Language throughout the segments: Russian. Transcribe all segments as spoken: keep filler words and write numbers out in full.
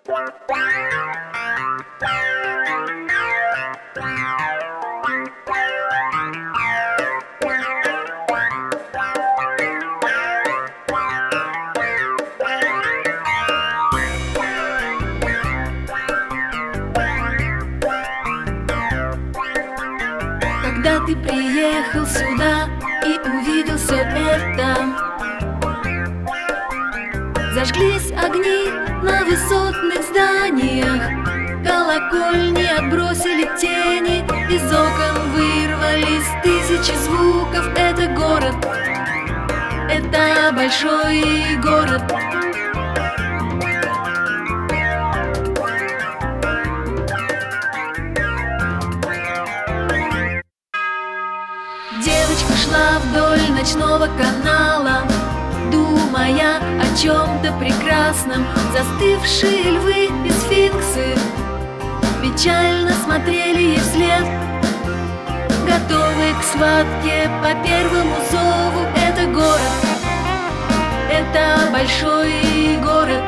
Когда ты приехал сюда и увидел все это, зажглись огни на высотных зданиях, колокольни отбросили тени, из окон вырвались тысячи звуков. Это город, это большой город. Девочка шла вдоль ночного канала, думая о чем-то прекрасном. Застывшие львы и сфинксы печально смотрели ей вслед, готовые к схватке по первому зову. Это город, это большой город.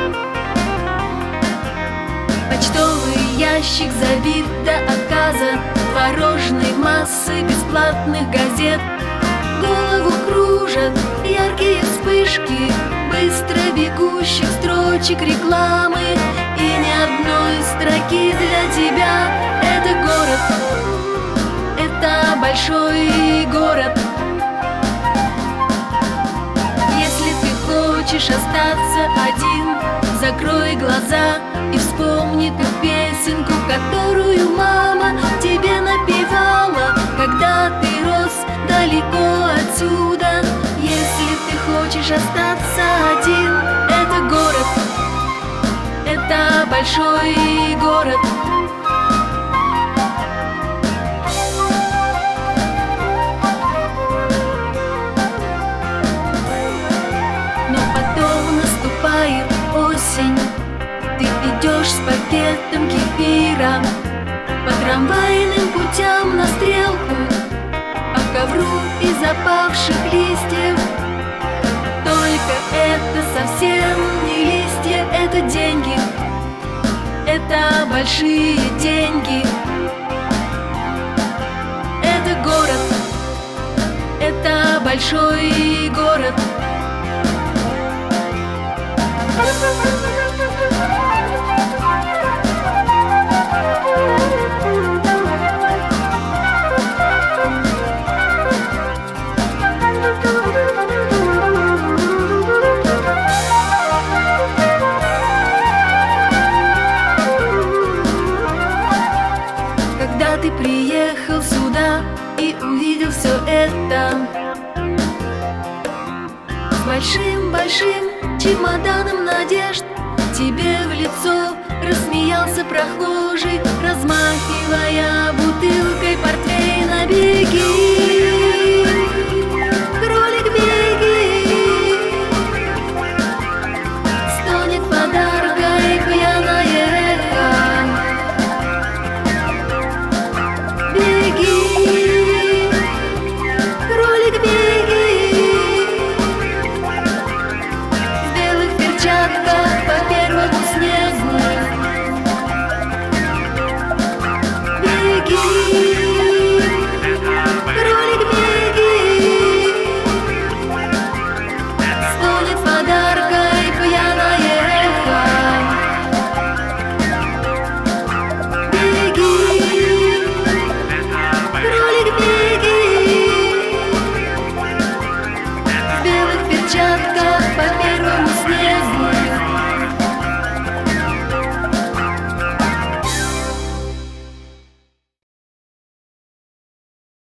Почтовый ящик забит до отказа творожной массы бесплатных газет. Голову кружат яркие вспышки быстро бегущих строчек рекламы, и ни одной строки для тебя. Это город, это большой город. Если ты хочешь остаться один, закрой глаза и вспомни ту песенку, которую мама тебе напевала, когда ты рос далеко отсюда. Если ты хочешь остаться один, это город, это большой город. Но потом наступает осень, ты идешь с пакетом кефира по трамвайным путям на стрелку, по ковру из опавших листьев. Только это совсем не листья, это деньги, это большие деньги. Это город, это большой город. Когда ты приехал сюда и увидел все это, с большим-большим чемоданом надежд тебе в лицо рассмеялся прохожий, размахивая бутылкой